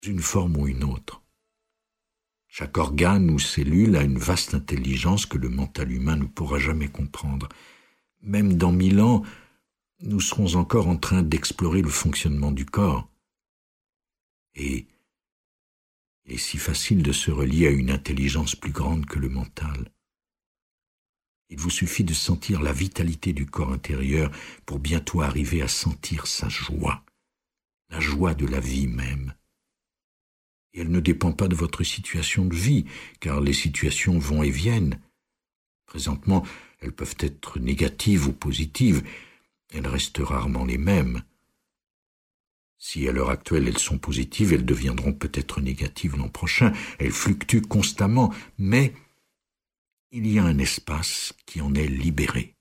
une forme ou une autre. Chaque organe ou cellule a une vaste intelligence que le mental humain ne pourra jamais comprendre. Même dans 1000 ans, nous serons encore en train d'explorer le fonctionnement du corps. Et il est si facile de se relier à une intelligence plus grande que le mental. Il vous suffit de sentir la vitalité du corps intérieur pour bientôt arriver à sentir sa joie, la joie de la vie même. Et elle ne dépend pas de votre situation de vie, car les situations vont et viennent. Présentement, elles peuvent être négatives ou positives, elles restent rarement les mêmes. Si à l'heure actuelle elles sont positives, elles deviendront peut-être négatives l'an prochain. Elles fluctuent constamment, mais il y a un espace qui en est libéré.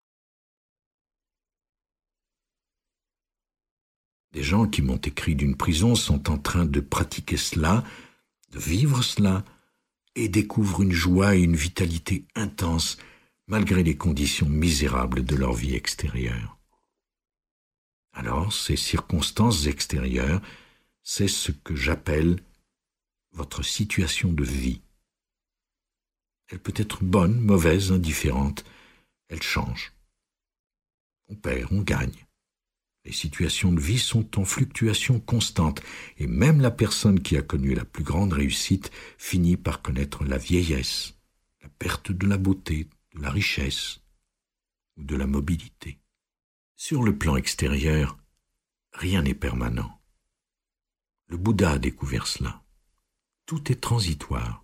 Des gens qui m'ont écrit d'une prison sont en train de pratiquer cela, de vivre cela, et découvrent une joie et une vitalité intenses, malgré les conditions misérables de leur vie extérieure. Alors, ces circonstances extérieures, c'est ce que j'appelle votre situation de vie. Elle peut être bonne, mauvaise, indifférente, elle change. On perd, on gagne. Les situations de vie sont en fluctuation constante, et même la personne qui a connu la plus grande réussite finit par connaître la vieillesse, la perte de la beauté, de la richesse ou de la mobilité. Sur le plan extérieur, rien n'est permanent. Le Bouddha a découvert cela. Tout est transitoire.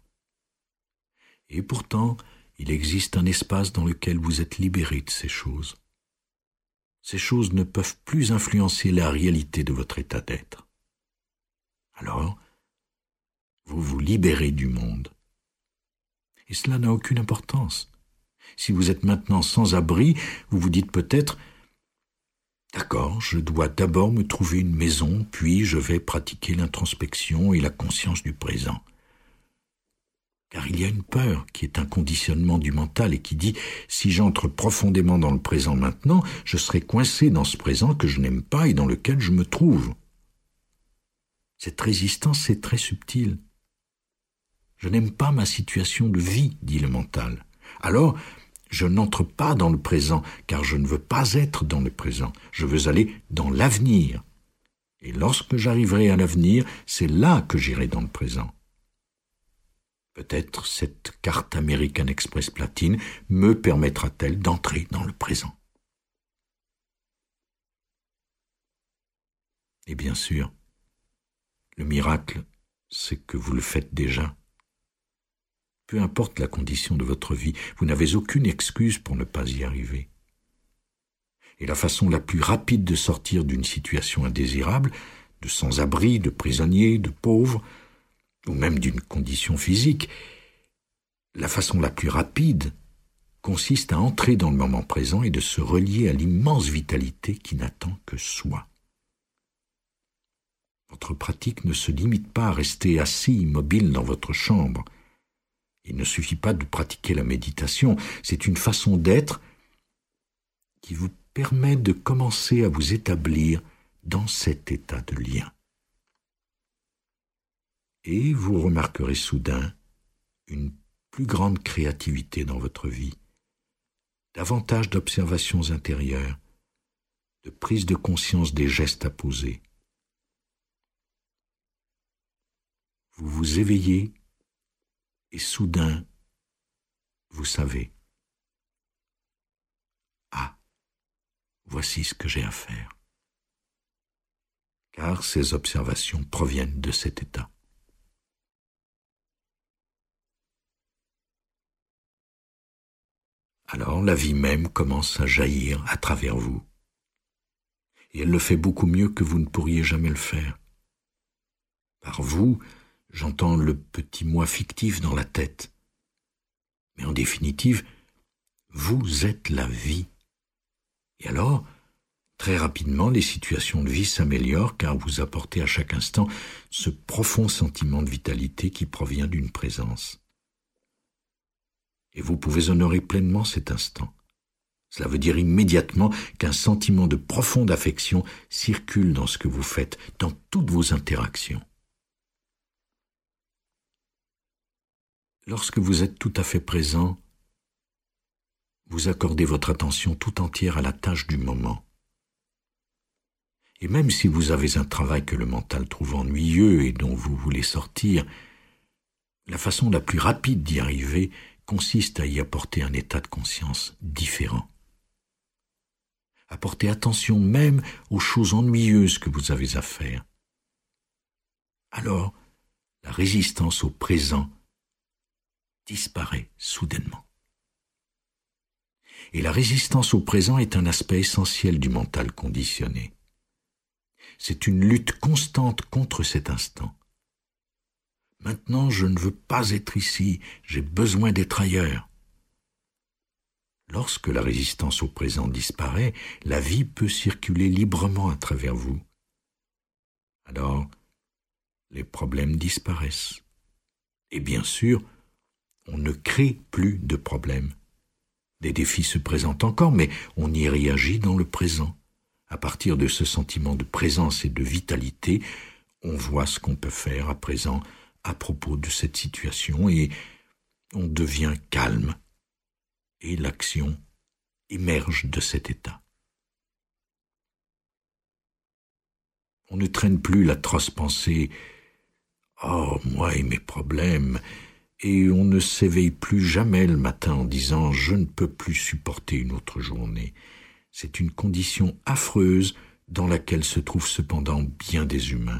Et pourtant, il existe un espace dans lequel vous êtes libéré de ces choses. Ces choses ne peuvent plus influencer la réalité de votre état d'être. Alors, vous vous libérez du monde. Et cela n'a aucune importance. Si vous êtes maintenant sans abri, vous vous dites peut-être « D'accord, je dois d'abord me trouver une maison, puis je vais pratiquer l'introspection et la conscience du présent. » Car il y a une peur qui est un conditionnement du mental et qui dit « Si j'entre profondément dans le présent maintenant, je serai coincé dans ce présent que je n'aime pas et dans lequel je me trouve. » Cette résistance est très subtile. « Je n'aime pas ma situation de vie, dit le mental. Alors, je n'entre pas dans le présent, car je ne veux pas être dans le présent. Je veux aller dans l'avenir. Et lorsque j'arriverai à l'avenir, c'est là que j'irai dans le présent. » Peut-être cette carte American Express platine me permettra-t-elle d'entrer dans le présent. Et bien sûr, le miracle, c'est que vous le faites déjà. Peu importe la condition de votre vie, vous n'avez aucune excuse pour ne pas y arriver. Et la façon la plus rapide de sortir d'une situation indésirable, de sans-abri, de prisonnier, de pauvre, ou même d'une condition physique, la façon la plus rapide consiste à entrer dans le moment présent et de se relier à l'immense vitalité qui n'attend que soi. Votre pratique ne se limite pas à rester assis immobile dans votre chambre. Il ne suffit pas de pratiquer la méditation, c'est une façon d'être qui vous permet de commencer à vous établir dans cet état de lien. Et vous remarquerez soudain une plus grande créativité dans votre vie, davantage d'observations intérieures, de prise de conscience des gestes à poser. Vous vous éveillez et soudain, vous savez, « Ah, voici ce que j'ai à faire. » Car ces observations proviennent de cet état. Alors la vie même commence à jaillir à travers vous. Et elle le fait beaucoup mieux que vous ne pourriez jamais le faire. Par vous, j'entends le petit moi fictif dans la tête. Mais en définitive, vous êtes la vie. Et alors, très rapidement, les situations de vie s'améliorent car vous apportez à chaque instant ce profond sentiment de vitalité qui provient d'une présence. Et vous pouvez honorer pleinement cet instant. Cela veut dire immédiatement qu'un sentiment de profonde affection circule dans ce que vous faites, dans toutes vos interactions. Lorsque vous êtes tout à fait présent, vous accordez votre attention tout entière à la tâche du moment. Et même si vous avez un travail que le mental trouve ennuyeux et dont vous voulez sortir, la façon la plus rapide d'y arriver consiste à y apporter un état de conscience différent. Apportez attention même aux choses ennuyeuses que vous avez à faire. Alors, la résistance au présent disparaît soudainement. Et la résistance au présent est un aspect essentiel du mental conditionné. C'est une lutte constante contre cet instant. Maintenant, je ne veux pas être ici, j'ai besoin d'être ailleurs. Lorsque la résistance au présent disparaît, la vie peut circuler librement à travers vous. Alors, les problèmes disparaissent. Et bien sûr, on ne crée plus de problèmes. Des défis se présentent encore, mais on y réagit dans le présent. À partir de ce sentiment de présence et de vitalité, on voit ce qu'on peut faire à présent à propos de cette situation et on devient calme. Et l'action émerge de cet état. On ne traîne plus l'atroce pensée « Oh, moi et mes problèmes !» et on ne s'éveille plus jamais le matin en disant « Je ne peux plus supporter une autre journée ». C'est une condition affreuse dans laquelle se trouvent cependant bien des humains.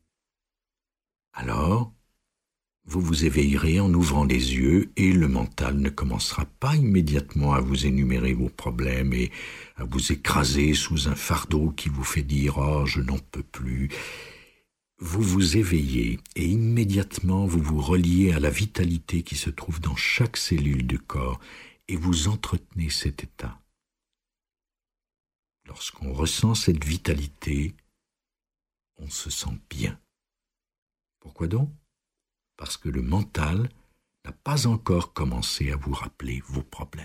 Alors, vous vous éveillerez en ouvrant les yeux et le mental ne commencera pas immédiatement à vous énumérer vos problèmes et à vous écraser sous un fardeau qui vous fait dire « Oh, je n'en peux plus ». Vous vous éveillez et immédiatement vous vous reliez à la vitalité qui se trouve dans chaque cellule du corps et vous entretenez cet état. Lorsqu'on ressent cette vitalité, on se sent bien. Pourquoi donc ? Parce que le mental n'a pas encore commencé à vous rappeler vos problèmes.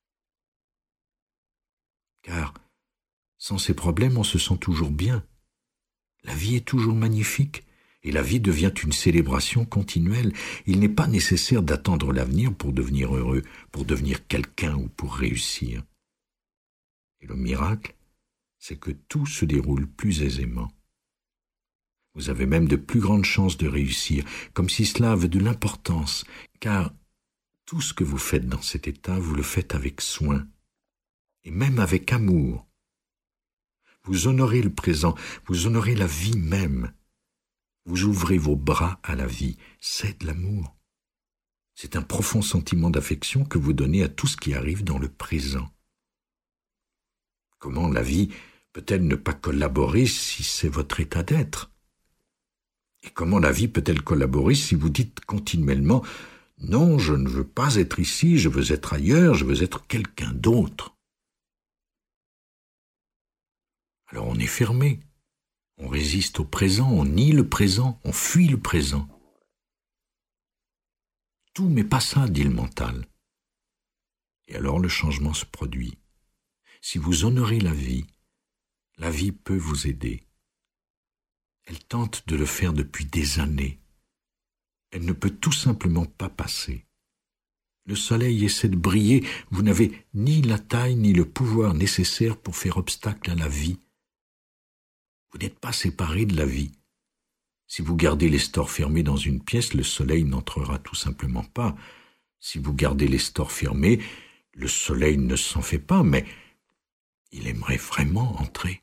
Car sans ces problèmes, on se sent toujours bien. La vie est toujours magnifique et la vie devient une célébration continuelle. Il n'est pas nécessaire d'attendre l'avenir pour devenir heureux, pour devenir quelqu'un ou pour réussir. Et le miracle, c'est que tout se déroule plus aisément. Vous avez même de plus grandes chances de réussir, comme si cela avait de l'importance, car tout ce que vous faites dans cet état, vous le faites avec soin, et même avec amour. Vous honorez le présent, vous honorez la vie même. Vous ouvrez vos bras à la vie, c'est de l'amour. C'est un profond sentiment d'affection que vous donnez à tout ce qui arrive dans le présent. Comment la vie peut-elle ne pas collaborer si c'est votre état d'être ? Et comment la vie peut-elle collaborer si vous dites continuellement « Non, je ne veux pas être ici, je veux être ailleurs, je veux être quelqu'un d'autre ». Alors on est fermé, on résiste au présent, on nie le présent, on fuit le présent. Tout mais pas ça, dit le mental. Et alors le changement se produit. Si vous honorez la vie peut vous aider. Elle tente de le faire depuis des années. Elle ne peut tout simplement pas passer. Le soleil essaie de briller, vous n'avez ni la taille ni le pouvoir nécessaire pour faire obstacle à la vie. Vous n'êtes pas séparé de la vie. Si vous gardez les stores fermés dans une pièce, le soleil n'entrera tout simplement pas. Si vous gardez les stores fermés, le soleil ne s'en fait pas, mais il aimerait vraiment entrer.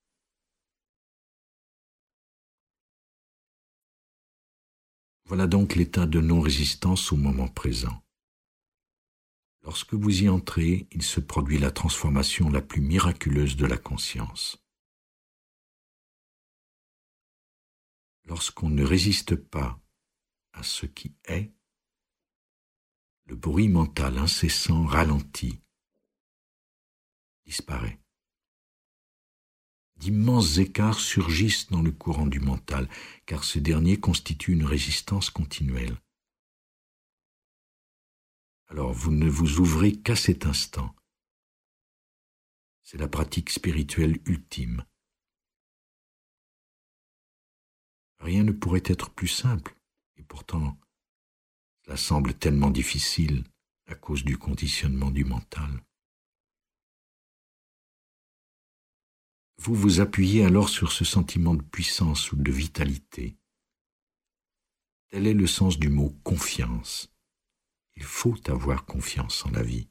Voilà donc l'état de non-résistance au moment présent. Lorsque vous y entrez, il se produit la transformation la plus miraculeuse de la conscience. Lorsqu'on ne résiste pas à ce qui est, le bruit mental incessant ralentit, disparaît. D'immenses écarts surgissent dans le courant du mental, car ce dernier constitue une résistance continuelle. Alors vous ne vous ouvrez qu'à cet instant. C'est la pratique spirituelle ultime. Rien ne pourrait être plus simple, et pourtant, Cela semble tellement difficile à cause du conditionnement du mental. Vous vous appuyez alors sur ce sentiment de puissance ou de vitalité. Tel est le sens du mot confiance. Il faut avoir confiance en la vie.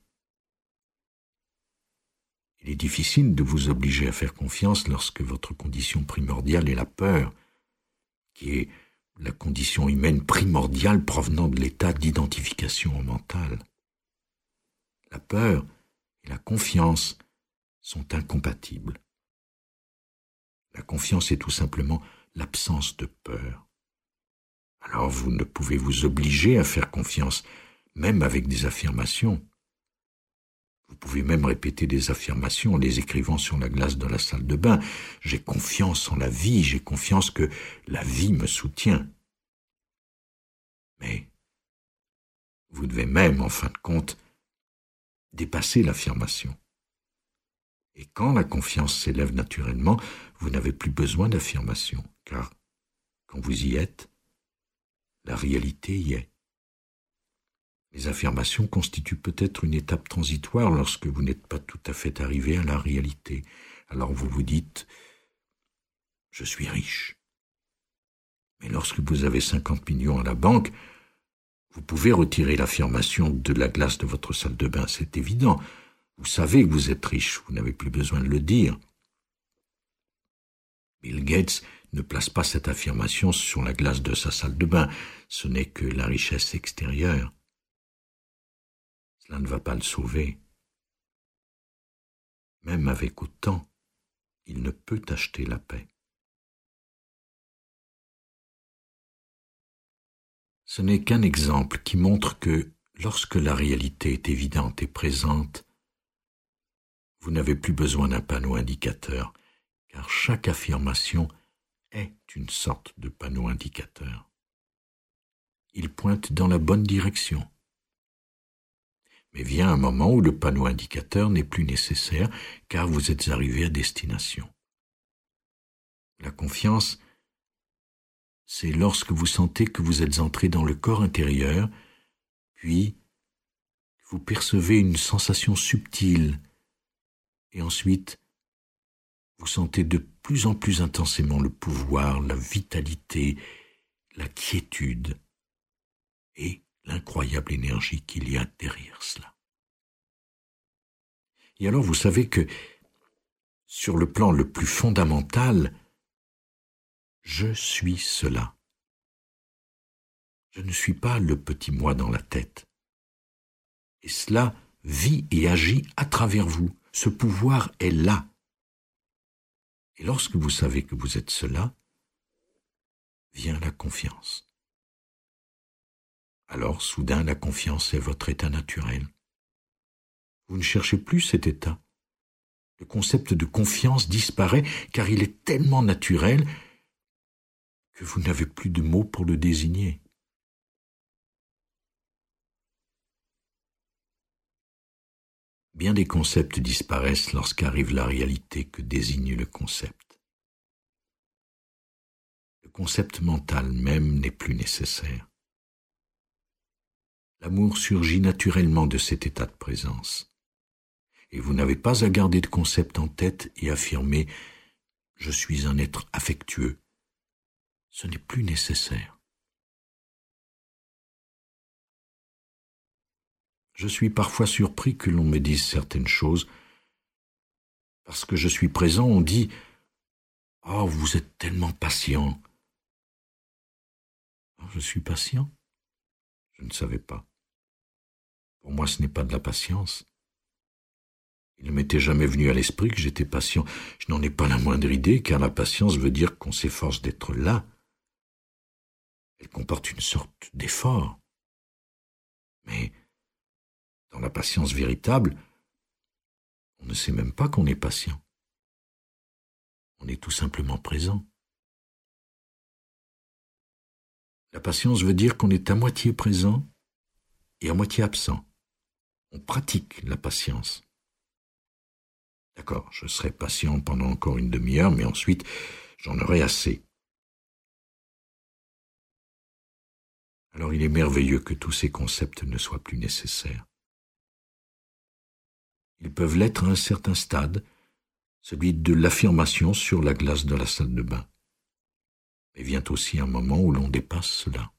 Il est difficile de vous obliger à faire confiance lorsque votre condition primordiale est la peur, qui est la condition humaine primordiale provenant de l'état d'identification au mental. La peur et la confiance sont incompatibles. La confiance est tout simplement l'absence de peur. Alors vous ne pouvez vous obliger à faire confiance, même avec des affirmations. Vous pouvez même répéter des affirmations en les écrivant sur la glace de la salle de bain. J'ai confiance en la vie, j'ai confiance que la vie me soutient. Mais vous devez même, en fin de compte, dépasser l'affirmation. Et quand la confiance s'élève naturellement, vous n'avez plus besoin d'affirmation, car quand vous y êtes, la réalité y est. Les affirmations constituent peut-être une étape transitoire lorsque vous n'êtes pas tout à fait arrivé à la réalité. Alors vous vous dites « Je suis riche ». Mais lorsque vous avez 50 millions à la banque, vous pouvez retirer l'affirmation de la glace de votre salle de bain, c'est évident. Vous savez que vous êtes riche, vous n'avez plus besoin de le dire. Bill Gates ne place pas cette affirmation sur la glace de sa salle de bain, ce n'est que la richesse extérieure. Cela ne va pas le sauver. Même avec autant, il ne peut acheter la paix. Ce n'est qu'un exemple qui montre que, lorsque la réalité est évidente et présente, vous n'avez plus besoin d'un panneau indicateur, car chaque affirmation est une sorte de panneau indicateur. Il pointe dans la bonne direction. Mais vient un moment où le panneau indicateur n'est plus nécessaire, car vous êtes arrivé à destination. La confiance, c'est lorsque vous sentez que vous êtes entré dans le corps intérieur, puis vous percevez une sensation subtile, et ensuite vous sentez de plus en plus intensément le pouvoir, la vitalité, la quiétude et l'incroyable énergie qu'il y a derrière cela. Et alors vous savez que, sur le plan le plus fondamental, je suis cela. Je ne suis pas le petit moi dans la tête. Et cela vit et agit à travers vous. Ce pouvoir est là. Et lorsque vous savez que vous êtes cela, vient la confiance. Alors, soudain, la confiance est votre état naturel. Vous ne cherchez plus cet état. Le concept de confiance disparaît car il est tellement naturel que vous n'avez plus de mots pour le désigner. Bien des concepts disparaissent lorsqu'arrive la réalité que désigne le concept. Le concept mental même n'est plus nécessaire. L'amour surgit naturellement de cet état de présence. Et vous n'avez pas à garder de concept en tête et affirmer « je suis un être affectueux ». Ce n'est plus nécessaire. Je suis parfois surpris que l'on me dise certaines choses. Parce que je suis présent, on dit « Oh, vous êtes tellement patient ». Oh, je suis patient? Je ne savais pas. Pour moi, ce n'est pas de la patience. Il ne m'était jamais venu à l'esprit que j'étais patient. Je n'en ai pas la moindre idée, car la patience veut dire qu'on s'efforce d'être là. Elle comporte une sorte d'effort. Mais dans la patience véritable, on ne sait même pas qu'on est patient. On est tout simplement présent. La patience veut dire qu'on est à moitié présent et à moitié absent. On pratique la patience. D'accord, je serai patient pendant encore une demi-heure, mais ensuite, j'en aurai assez. alors il est merveilleux que tous ces concepts ne soient plus nécessaires. Ils peuvent l'être à un certain stade, celui de l'affirmation sur la glace de la salle de bain. Mais vient aussi un moment où l'on dépasse cela.